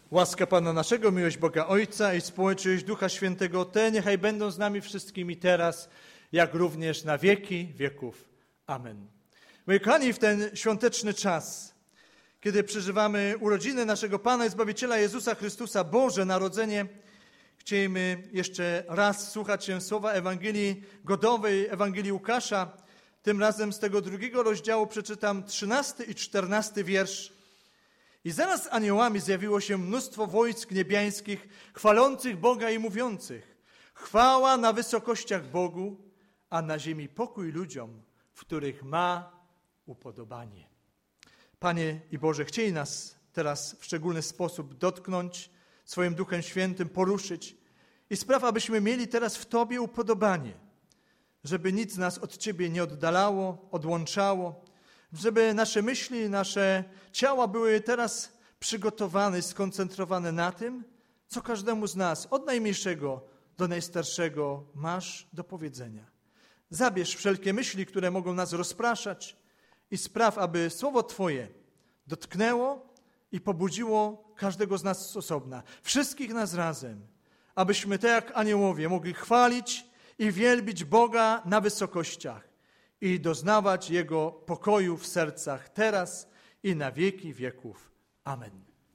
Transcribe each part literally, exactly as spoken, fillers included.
Łaska Pana naszego, miłość Boga Ojca i społeczność Ducha Świętego, te niechaj będą z nami wszystkimi teraz, jak również na wieki wieków. Amen. Moi kochani, w ten świąteczny czas, kiedy przeżywamy urodziny naszego Pana i Zbawiciela Jezusa Chrystusa, Boże Narodzenie, chcielibyśmy jeszcze raz słuchać się słowa Ewangelii Godowej, Ewangelii Łukasza. Tym razem z tego drugiego rozdziału przeczytam trzynasty i czternasty wiersz. I zaraz z aniołami zjawiło się mnóstwo wojsk niebiańskich, chwalących Boga i mówiących: chwała na wysokościach Bogu, a na ziemi pokój ludziom, w których ma upodobanie. Panie i Boże, chciej nas teraz w szczególny sposób dotknąć swoim Duchem Świętym, poruszyć i spraw, abyśmy mieli teraz w Tobie upodobanie, żeby nic nas od Ciebie nie oddalało, odłączało, żeby nasze myśli, nasze ciała były teraz przygotowane, skoncentrowane na tym, co każdemu z nas, od najmniejszego do najstarszego, masz do powiedzenia. Zabierz wszelkie myśli, które mogą nas rozpraszać i spraw, aby Słowo Twoje dotknęło i pobudziło każdego z nas z osobna, wszystkich nas razem, abyśmy tak jak aniołowie mogli chwalić i wielbić Boga na wysokościach i doznawać Jego pokoju w sercach teraz i na wieki wieków. Amen.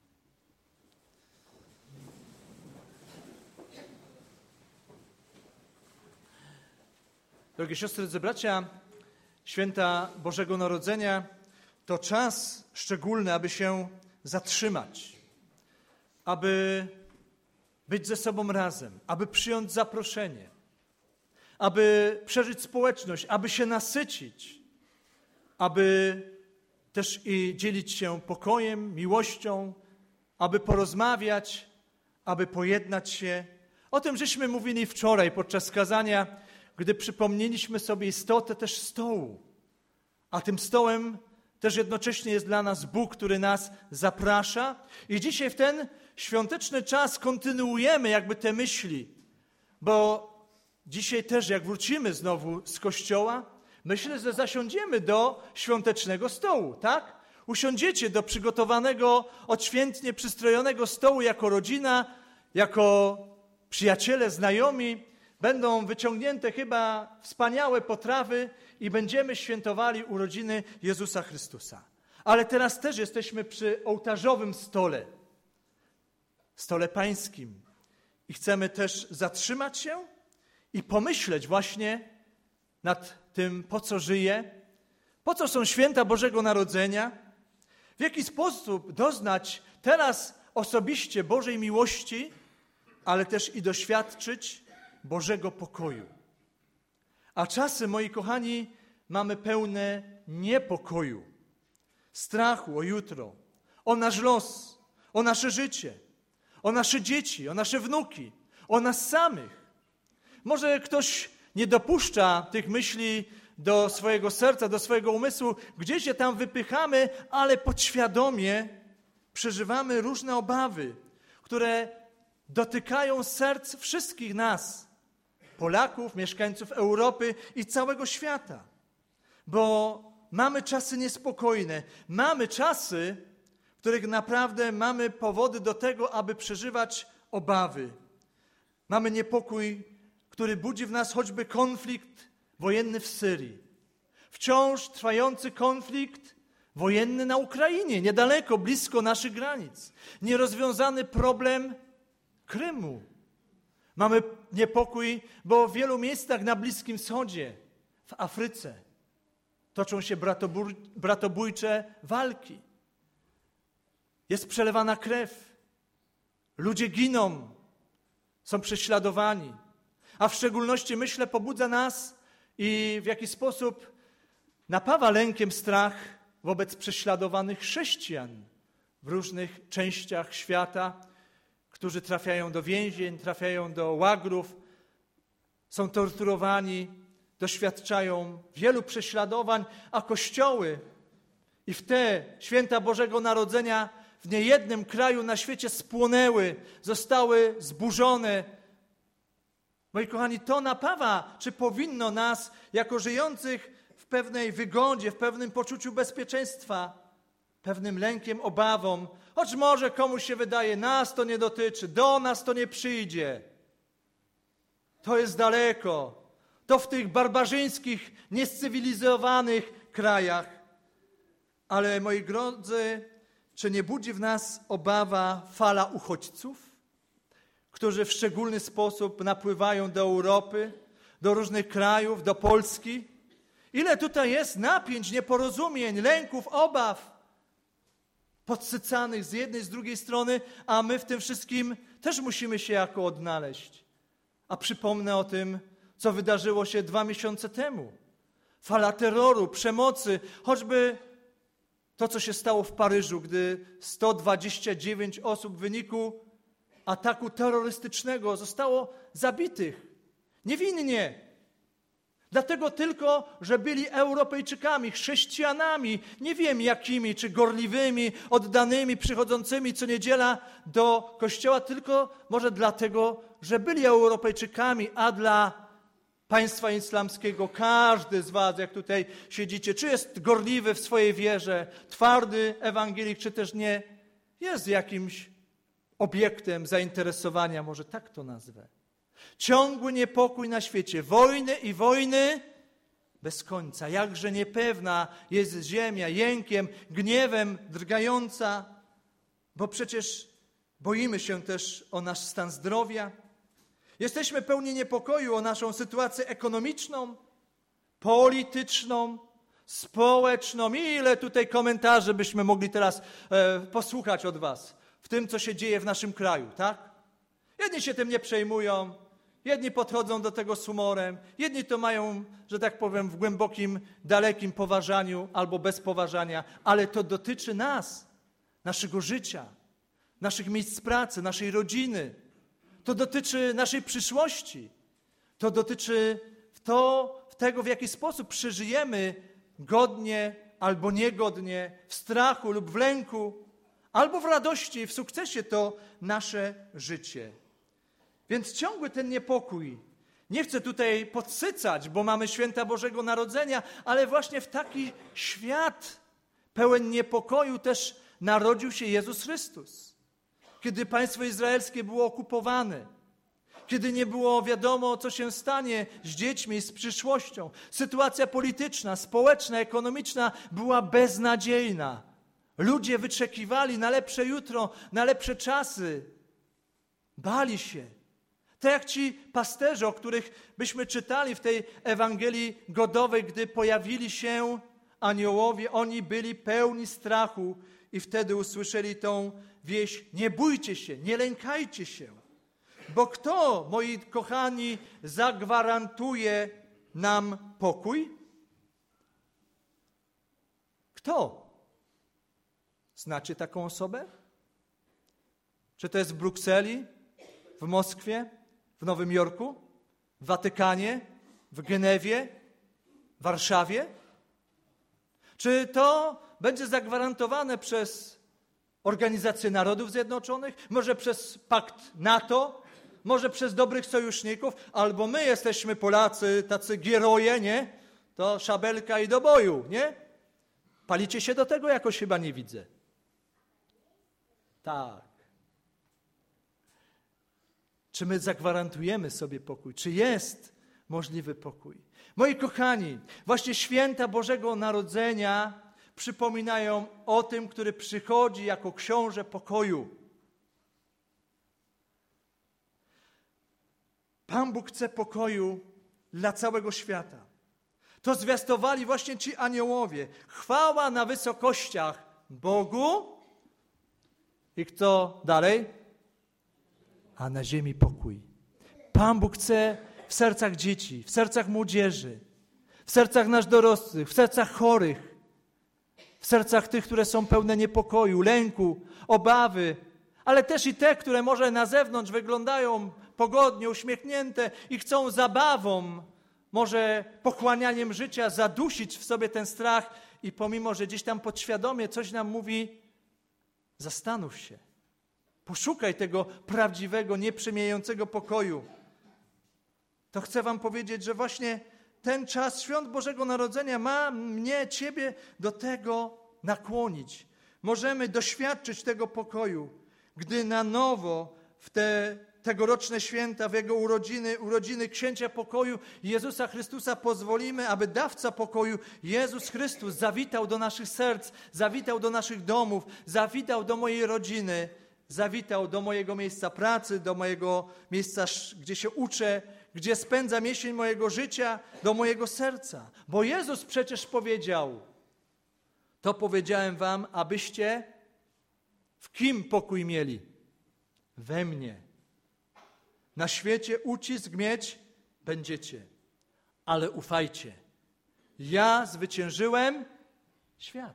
Drogie siostry, drodzy bracia, święta Bożego Narodzenia to czas szczególny, aby się zatrzymać, aby być ze sobą razem, aby przyjąć zaproszenie, aby przeżyć społeczność, aby się nasycić, aby też i dzielić się pokojem, miłością, aby porozmawiać, aby pojednać się. O tym żeśmy mówili wczoraj podczas kazania, gdy przypomnieliśmy sobie istotę też stołu. A tym stołem też jednocześnie jest dla nas Bóg, który nas zaprasza. I dzisiaj w ten świąteczny czas kontynuujemy jakby te myśli, bo dzisiaj też, jak wrócimy znowu z kościoła, myślę, że zasiądziemy do świątecznego stołu, tak? Usiądziecie do przygotowanego, odświętnie przystrojonego stołu jako rodzina, jako przyjaciele, znajomi. Będą wyciągnięte chyba wspaniałe potrawy i będziemy świętowali urodziny Jezusa Chrystusa. Ale teraz też jesteśmy przy ołtarzowym stole, stole pańskim. I chcemy też zatrzymać się i pomyśleć właśnie nad tym, po co żyję, po co są święta Bożego Narodzenia, w jaki sposób doznać teraz osobiście Bożej miłości, ale też i doświadczyć Bożego pokoju. A czasy, moi kochani, mamy pełne niepokoju, strachu o jutro, o nasz los, o nasze życie, o nasze dzieci, o nasze wnuki, o nas samych. Może ktoś nie dopuszcza tych myśli do swojego serca, do swojego umysłu, gdzieś je tam wypychamy, ale podświadomie przeżywamy różne obawy, które dotykają serc wszystkich nas, Polaków, mieszkańców Europy i całego świata. Bo mamy czasy niespokojne, mamy czasy, w których naprawdę mamy powody do tego, aby przeżywać obawy. Mamy niepokój, który budzi w nas choćby konflikt wojenny w Syrii. Wciąż trwający konflikt wojenny na Ukrainie, niedaleko, blisko naszych granic. Nierozwiązany problem Krymu. Mamy niepokój, bo w wielu miejscach na Bliskim Wschodzie, w Afryce toczą się bratobójcze walki. Jest przelewana krew. Ludzie giną, są prześladowani. A w szczególności, myślę, pobudza nas i w jakiś sposób napawa lękiem strach wobec prześladowanych chrześcijan w różnych częściach świata, którzy trafiają do więzień, trafiają do łagrów, są torturowani, doświadczają wielu prześladowań, a kościoły i w te święta Bożego Narodzenia w niejednym kraju na świecie spłonęły, zostały zburzone. Moi kochani, to napawa, czy powinno nas, jako żyjących w pewnej wygodzie, w pewnym poczuciu bezpieczeństwa, pewnym lękiem, obawą Choć może komuś się wydaje, nas to nie dotyczy, do nas to nie przyjdzie. To jest daleko. To w tych barbarzyńskich, niecywilizowanych krajach. Ale moi drodzy, czy nie budzi w nas obawa fala uchodźców, którzy w szczególny sposób napływają do Europy, do różnych krajów, do Polski? Ile tutaj jest napięć, nieporozumień, lęków, obaw podsycanych z jednej, z drugiej strony, a my w tym wszystkim też musimy się jako odnaleźć. A przypomnę o tym, co wydarzyło się dwa miesiące temu. Fala terroru, przemocy, choćby to, co się stało w Paryżu, gdy sto dwadzieścia dziewięć osób w wyniku ataku terrorystycznego zostało zabitych. Niewinnie. Dlatego tylko, że byli Europejczykami, chrześcijanami, nie wiem jakimi, czy gorliwymi, oddanymi, przychodzącymi co niedziela do kościoła, tylko może dlatego, że byli Europejczykami, a dla państwa islamskiego każdy z was, jak tutaj siedzicie, czy jest gorliwy w swojej wierze, twardy ewangelik, czy też nie, jest jakimś obiektem zainteresowania, może tak to nazwę. Ciągły niepokój na świecie, wojny i wojny bez końca. Jakże niepewna jest ziemia, jękiem, gniewem drgająca, bo przecież boimy się też o nasz stan zdrowia. Jesteśmy pełni niepokoju o naszą sytuację ekonomiczną, polityczną, społeczną. Ile tutaj komentarzy byśmy mogli teraz e, posłuchać od was w tym, co się dzieje w naszym kraju, tak? Jedni się tym nie przejmują, jedni podchodzą do tego z humorem, jedni to mają, że tak powiem, w głębokim, dalekim poważaniu albo bez poważania, ale to dotyczy nas, naszego życia, naszych miejsc pracy, naszej rodziny. To dotyczy naszej przyszłości. To dotyczy to, tego, w jaki sposób przeżyjemy godnie albo niegodnie, w strachu lub w lęku, albo w radości, w sukcesie to nasze życie. Więc ciągły ten niepokój. Nie chcę tutaj podsycać, bo mamy święta Bożego Narodzenia, ale właśnie w taki świat pełen niepokoju też narodził się Jezus Chrystus. Kiedy państwo izraelskie było okupowane, kiedy nie było wiadomo, co się stanie z dziećmi, z przyszłością. Sytuacja polityczna, społeczna, ekonomiczna była beznadziejna. Ludzie wyczekiwali na lepsze jutro, na lepsze czasy. Bali się. Tak jak ci pasterze, o których byśmy czytali w tej Ewangelii Godowej, gdy pojawili się aniołowie, oni byli pełni strachu i wtedy usłyszeli tą wieść: nie bójcie się, nie lękajcie się, bo kto, moi kochani, zagwarantuje nam pokój? Kto? Znacie taką osobę? Czy to jest w Brukseli, w Moskwie, w Nowym Jorku, w Watykanie, w Genewie, w Warszawie? Czy to będzie zagwarantowane przez Organizację Narodów Zjednoczonych, może przez pakt NATO, może przez dobrych sojuszników, albo my jesteśmy Polacy, tacy gieroje, nie? To szabelka i do boju, nie? Palicie się do tego? Jakoś chyba nie widzę. Tak. Czy my zagwarantujemy sobie pokój? Czy jest możliwy pokój? Moi kochani, właśnie święta Bożego Narodzenia przypominają o tym, który przychodzi jako książę pokoju. Pan Bóg chce pokoju dla całego świata. To zwiastowali właśnie ci aniołowie. Chwała na wysokościach Bogu. I kto dalej? A na ziemi pokój. Pan Bóg chce w sercach dzieci, w sercach młodzieży, w sercach nas dorosłych, w sercach chorych, w sercach tych, które są pełne niepokoju, lęku, obawy, ale też i te, które może na zewnątrz wyglądają pogodnie, uśmiechnięte i chcą zabawą, może pochłanianiem życia zadusić w sobie ten strach i pomimo, że gdzieś tam podświadomie coś nam mówi, zastanów się, poszukaj tego prawdziwego, nieprzemijającego pokoju. To chcę wam powiedzieć, że właśnie ten czas świąt Bożego Narodzenia ma mnie, ciebie do tego nakłonić. możemy doświadczyć tego pokoju, gdy na nowo w te tegoroczne święta, w Jego urodziny, urodziny Księcia Pokoju Jezusa Chrystusa pozwolimy, aby dawca pokoju Jezus Chrystus zawitał do naszych serc, zawitał do naszych domów, zawitał do mojej rodziny, zawitał do mojego miejsca pracy, do mojego miejsca, gdzie się uczę, gdzie spędzam jesień mojego życia, do mojego serca. Bo Jezus przecież powiedział, to powiedziałem wam, abyście w kim pokój mieli? We mnie. Na świecie ucisk mieć będziecie, ale ufajcie. Ja zwyciężyłem świat.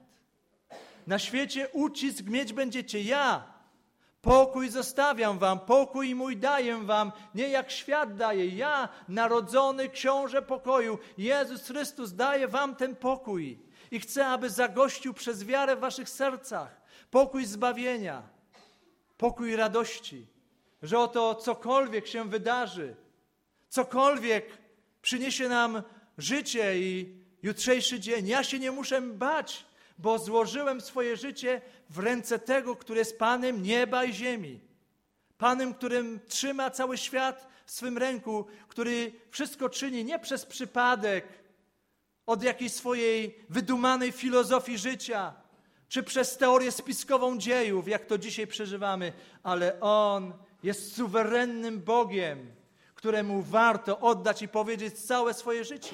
Na świecie ucisk mieć będziecie. Ja pokój zostawiam wam, pokój mój daję wam, nie jak świat daje. Ja, narodzony książę pokoju, Jezus Chrystus daje wam ten pokój i chcę, aby zagościł przez wiarę w waszych sercach. Pokój zbawienia, pokój radości, że oto cokolwiek się wydarzy, cokolwiek przyniesie nam życie i jutrzejszy dzień, ja się nie muszę bać, bo złożyłem swoje życie w ręce tego, który jest Panem nieba i ziemi. Panem, którym trzyma cały świat w swym ręku, który wszystko czyni nie przez przypadek, od jakiejś swojej wydumanej filozofii życia, czy przez teorię spiskową dziejów, jak to dzisiaj przeżywamy, ale On jest suwerennym Bogiem, któremu warto oddać i powiedzieć całe swoje życie,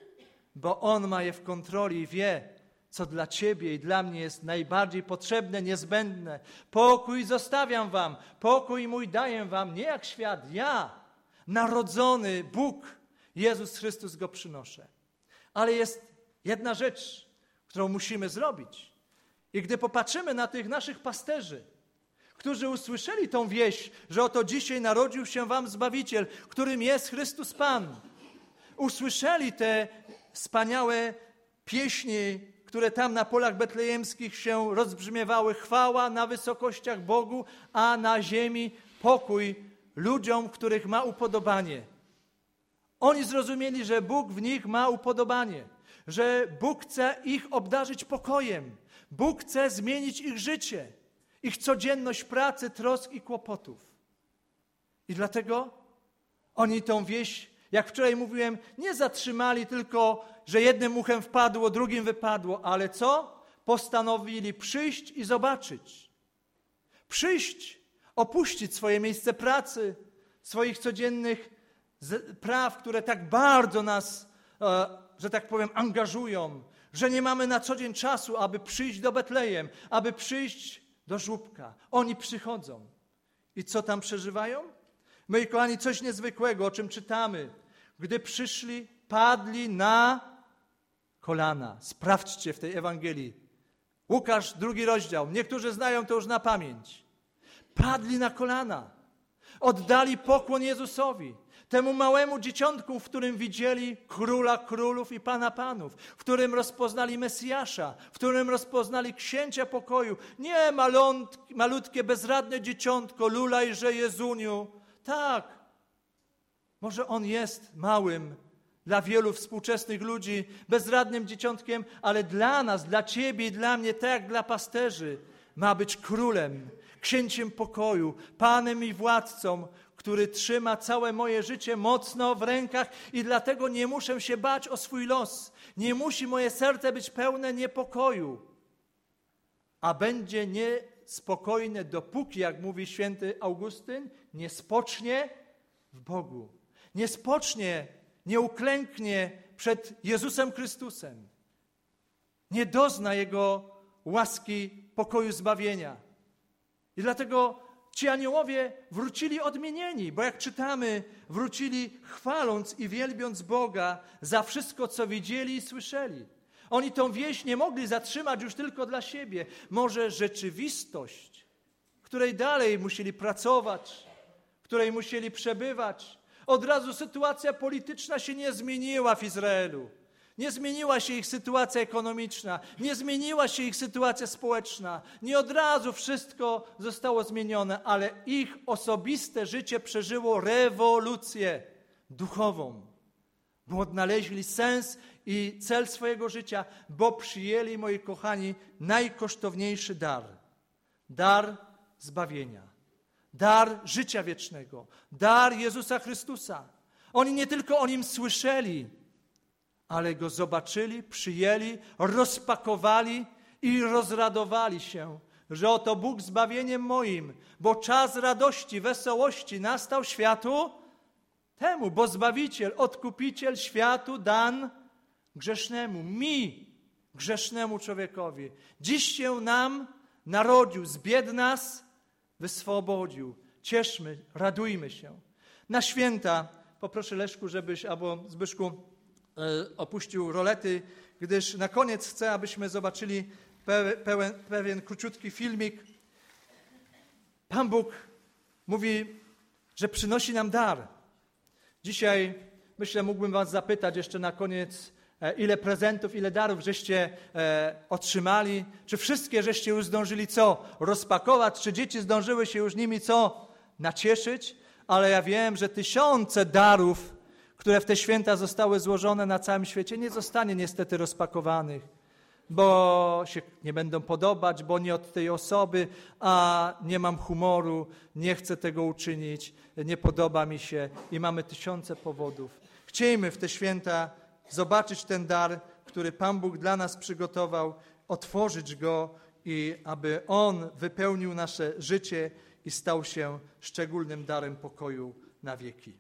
bo On ma je w kontroli i wie, co dla Ciebie i dla mnie jest najbardziej potrzebne, niezbędne. Pokój zostawiam wam, pokój mój daję wam, nie jak świat, ja, narodzony Bóg, Jezus Chrystus go przynoszę. Ale jest jedna rzecz, którą musimy zrobić. I gdy popatrzymy na tych naszych pasterzy, którzy usłyszeli tą wieść, że oto dzisiaj narodził się wam Zbawiciel, którym jest Chrystus Pan. Usłyszeli te wspaniałe pieśni, które tam na polach betlejemskich się rozbrzmiewały. Chwała na wysokościach Bogu, a na ziemi pokój ludziom, których ma upodobanie. Oni zrozumieli, że Bóg w nich ma upodobanie, że Bóg chce ich obdarzyć pokojem. Bóg chce zmienić ich życie, ich codzienność pracy, trosk i kłopotów. I dlatego oni tą wieść, jak wczoraj mówiłem, nie zatrzymali tylko, że jednym muchem wpadło, drugim wypadło, ale co? Postanowili przyjść i zobaczyć. Przyjść, opuścić swoje miejsce pracy, swoich codziennych praw, które tak bardzo nas, że tak powiem, angażują, że nie mamy na co dzień czasu, aby przyjść do Betlejem, aby przyjść do żłóbka. Oni przychodzą. I co tam przeżywają? Moi kochani, coś niezwykłego, o czym czytamy. Gdy przyszli, padli na kolana. Sprawdźcie w tej Ewangelii. Łukasz, drugi rozdział. Niektórzy znają to już na pamięć. Padli na kolana. Oddali pokłon Jezusowi. Temu małemu dzieciątku, w którym widzieli Króla Królów i Pana Panów, w którym rozpoznali Mesjasza, w którym rozpoznali Księcia Pokoju. Nie malątki, malutkie, bezradne dzieciątko, lulajże Jezuniu. Tak, może on jest małym dla wielu współczesnych ludzi, bezradnym dzieciątkiem, ale dla nas, dla Ciebie i dla mnie, tak jak dla pasterzy, ma być Królem, Księciem Pokoju, Panem i Władcą, który trzyma całe moje życie mocno w rękach i dlatego nie muszę się bać o swój los. Nie musi moje serce być pełne niepokoju, a będzie niespokojne, dopóki, jak mówi święty Augustyn, nie spocznie w Bogu. Nie spocznie, nie uklęknie przed Jezusem Chrystusem. Nie dozna Jego łaski, pokoju, zbawienia. I dlatego ci aniołowie wrócili odmienieni, bo jak czytamy, wrócili chwaląc i wielbiąc Boga za wszystko, co widzieli i słyszeli. Oni tą wieść nie mogli zatrzymać już tylko dla siebie. Może rzeczywistość, w której dalej musieli pracować, w której musieli przebywać. Od razu sytuacja polityczna się nie zmieniła w Izraelu. Nie zmieniła się ich sytuacja ekonomiczna, nie zmieniła się ich sytuacja społeczna. Nie od razu wszystko zostało zmienione, ale ich osobiste życie przeżyło rewolucję duchową. bo odnaleźli sens i cel swojego życia, bo przyjęli, moi kochani, najkosztowniejszy dar. Dar zbawienia, dar życia wiecznego, dar Jezusa Chrystusa. Oni nie tylko o Nim słyszeli, ale Go zobaczyli, przyjęli, rozpakowali i rozradowali się, że oto Bóg zbawieniem moim, bo czas radości, wesołości nastał światu temu, bo Zbawiciel, Odkupiciel światu dan grzesznemu, mi, grzesznemu człowiekowi. Dziś się nam narodził, z bied nas wyswobodził. Cieszmy, radujmy się. Na święta poproszę Leszku, żebyś, albo Zbyszku, e, opuścił rolety, gdyż na koniec chcę, abyśmy zobaczyli pe, pełen, pewien króciutki filmik. Pan Bóg mówi, że przynosi nam dar. Dzisiaj, myślę, mógłbym was zapytać jeszcze na koniec, e, ile prezentów, ile darów żeście e, otrzymali, czy wszystkie żeście już zdążyli co? Rozpakować, czy dzieci zdążyły się już nimi co? Nacieszyć? Ale ja wiem, że tysiące darów, które w te święta zostały złożone na całym świecie, nie zostanie niestety rozpakowanych, bo się nie będą podobać, bo nie od tej osoby, a nie mam humoru, nie chcę tego uczynić, nie podoba mi się i mamy tysiące powodów. Chciejmy w te święta zobaczyć ten dar, który Pan Bóg dla nas przygotował, otworzyć go i aby On wypełnił nasze życie i stał się szczególnym darem pokoju na wieki.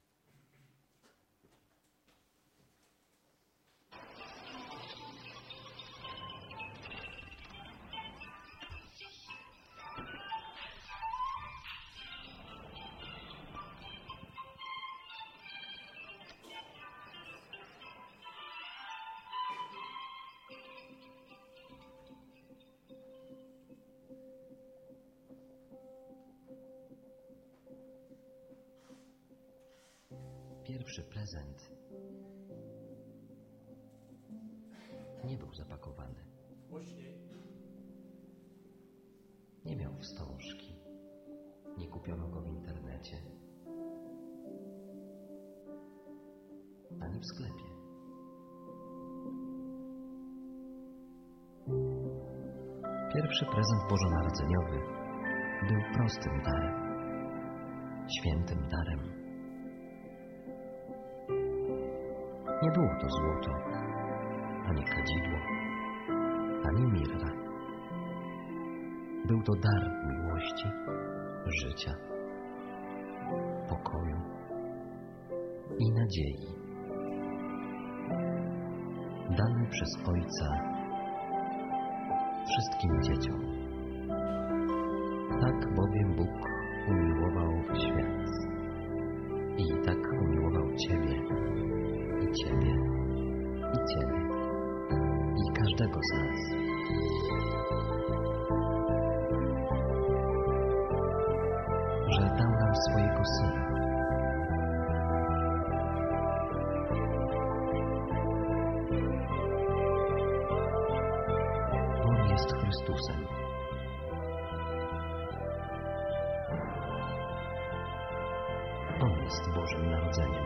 Pierwszy prezent nie był zapakowany. Nie miał wstążki. Nie kupiono go w internecie. Ani w sklepie. Pierwszy prezent bożonarodzeniowy był prostym darem. Świętym darem. Nie było to złoto, ani kadzidło, ani mirra. Był to dar miłości, życia, pokoju i nadziei. Dany przez Ojca wszystkim dzieciom. Tak bowiem Bóg umiłował świat i tak umiłował Ciebie, i Ciebie, i Ciebie, i każdego z nas. Że dał nam swojego Syna. On jest Chrystusem. On jest Bożym Narodzeniem.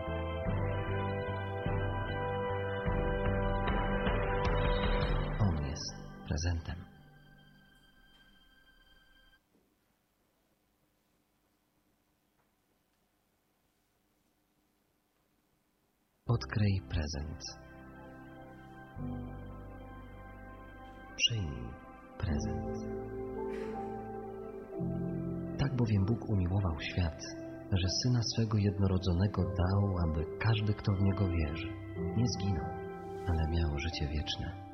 Prezentem. Odkryj prezent. Przyjmij prezent. Tak bowiem Bóg umiłował świat, że Syna swego jednorodzonego dał, aby każdy, kto w Niego wierzy, nie zginął, ale miał życie wieczne.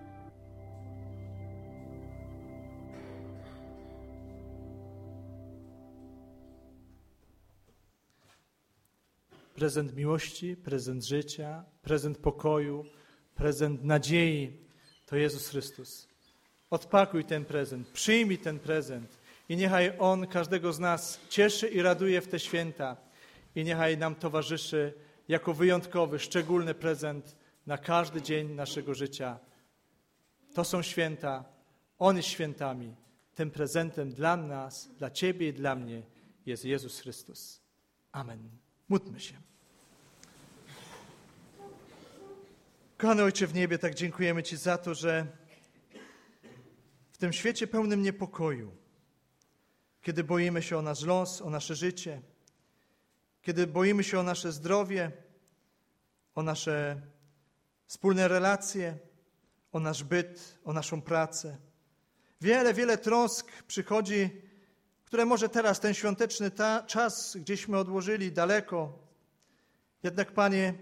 Prezent miłości, prezent życia, prezent pokoju, prezent nadziei to Jezus Chrystus. Odpakuj ten prezent, przyjmij ten prezent i niechaj On każdego z nas cieszy i raduje w te święta i niechaj nam towarzyszy jako wyjątkowy, szczególny prezent na każdy dzień naszego życia. To są święta, On jest świętami. Tym prezentem dla nas, dla Ciebie i dla mnie jest Jezus Chrystus. Amen. Módlmy się. Kochany Ojcze w niebie, tak dziękujemy Ci za to, że w tym świecie pełnym niepokoju, kiedy boimy się o nasz los, o nasze życie, kiedy boimy się o nasze zdrowie, o nasze wspólne relacje, o nasz byt, o naszą pracę. Wiele, wiele trosk przychodzi, które może teraz, ten świąteczny ta, czas gdzieśmy odłożyli daleko. Jednak, Panie,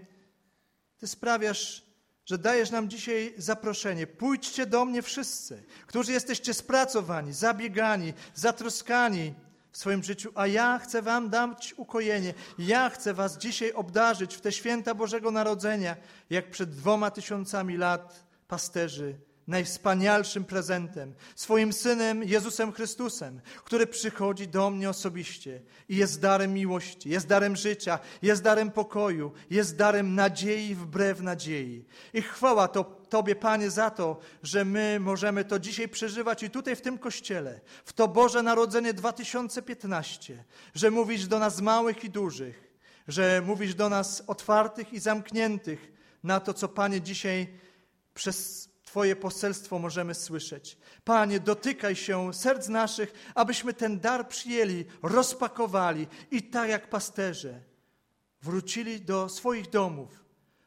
Ty sprawiasz, że dajesz nam dzisiaj zaproszenie. Pójdźcie do mnie wszyscy, którzy jesteście spracowani, zabiegani, zatroskani w swoim życiu, a ja chcę wam dać ukojenie. Ja chcę was dzisiaj obdarzyć w te święta Bożego Narodzenia, jak przed dwoma tysiącami lat pasterzy, najwspanialszym prezentem, swoim Synem Jezusem Chrystusem, który przychodzi do mnie osobiście i jest darem miłości, jest darem życia, jest darem pokoju, jest darem nadziei wbrew nadziei. I chwała to, Tobie, Panie, za to, że my możemy to dzisiaj przeżywać i tutaj w tym Kościele, w to Boże Narodzenie dwa tysiące piętnaście, że mówisz do nas małych i dużych, że mówisz do nas otwartych i zamkniętych na to, co, Panie, dzisiaj przez Twoje poselstwo możemy słyszeć. Panie, dotykaj się serc naszych, abyśmy ten dar przyjęli, rozpakowali i tak jak pasterze wrócili do swoich domów,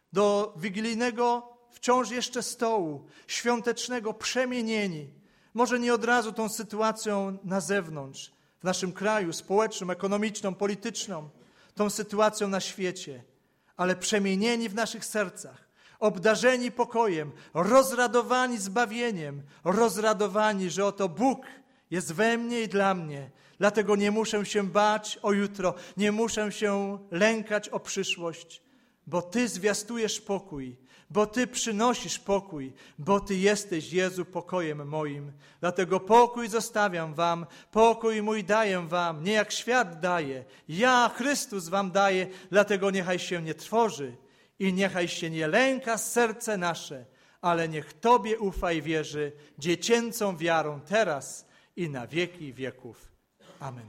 do wigilijnego wciąż jeszcze stołu, świątecznego, przemienieni. Może nie od razu tą sytuacją na zewnątrz, w naszym kraju, społeczną, ekonomiczną, polityczną, tą sytuacją na świecie, ale przemienieni w naszych sercach, obdarzeni pokojem, rozradowani zbawieniem, rozradowani, że oto Bóg jest we mnie i dla mnie. Dlatego nie muszę się bać o jutro, nie muszę się lękać o przyszłość, bo Ty zwiastujesz pokój, bo Ty przynosisz pokój, bo Ty jesteś, Jezu, pokojem moim. Dlatego pokój zostawiam wam, pokój mój daję wam, nie jak świat daje. Ja, Chrystus, wam daję, dlatego niechaj się nie trwoży i niechaj się nie lęka serce nasze, ale niech Tobie ufa i wierzy dziecięcą wiarą teraz i na wieki wieków. Amen.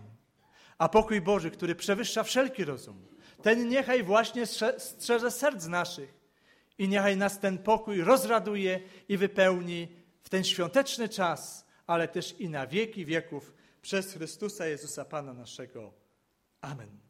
A pokój Boży, który przewyższa wszelki rozum, ten niechaj właśnie strzeże serc naszych i niechaj nas ten pokój rozraduje i wypełni w ten świąteczny czas, ale też i na wieki wieków przez Chrystusa Jezusa Pana naszego. Amen.